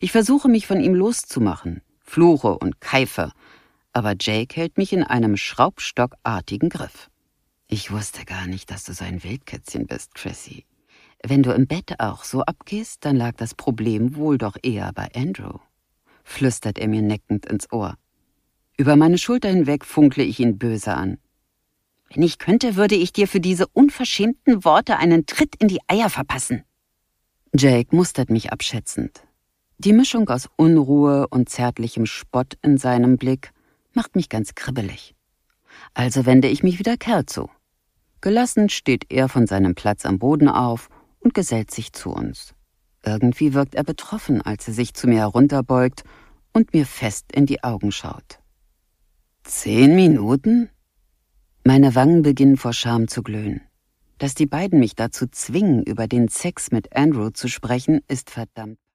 Ich versuche, mich von ihm loszumachen, fluche und keife, aber Jake hält mich in einem schraubstockartigen Griff. »Ich wusste gar nicht, dass du so ein Wildkätzchen bist, Chrissy. Wenn du im Bett auch so abgehst, dann lag das Problem wohl doch eher bei Andrew«, flüstert er mir neckend ins Ohr. Über meine Schulter hinweg funkle ich ihn böse an. »Wenn ich könnte, würde ich dir für diese unverschämten Worte einen Tritt in die Eier verpassen.« Jake mustert mich abschätzend. Die Mischung aus Unruhe und zärtlichem Spott in seinem Blick macht mich ganz kribbelig. Also wende ich mich wieder Kerl zu. Gelassen steht er von seinem Platz am Boden auf und gesellt sich zu uns. Irgendwie wirkt er betroffen, als er sich zu mir herunterbeugt und mir fest in die Augen schaut. 10 Minuten? Meine Wangen beginnen vor Scham zu glühen. Dass die beiden mich dazu zwingen, über den Sex mit Andrew zu sprechen, ist verdammt.